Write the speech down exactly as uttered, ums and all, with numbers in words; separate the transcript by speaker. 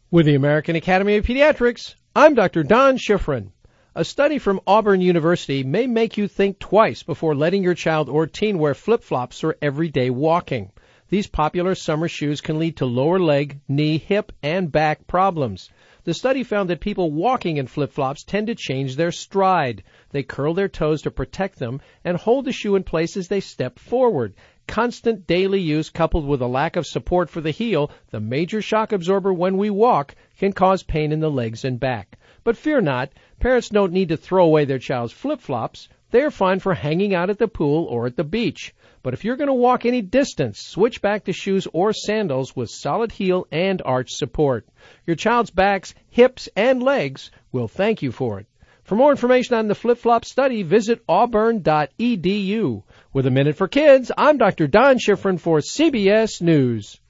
Speaker 1: With the American Academy of Pediatrics, I'm Doctor Don Schifrin. A study from Auburn University may make you think twice before letting your child or teen wear flip-flops for everyday walking. These popular summer shoes can lead to lower leg, knee, hip, and back problems. The study found that people walking in flip-flops tend to change their stride. They curl their toes to protect them and hold the shoe in place as they step forward. Constant daily use coupled with a lack of support for the heel, the major shock absorber when we walk, can cause pain in the legs and back. But fear not, parents don't need to throw away their child's flip-flops. They're fine for hanging out at the pool or at the beach. But if you're going to walk any distance, switch back to shoes or sandals with solid heel and arch support. Your child's backs, hips, and legs will thank you for it. For more information on the flip-flop study, visit auburn dot e d u. With a Minute for Kids, I'm Doctor Don Schifrin for C B S News.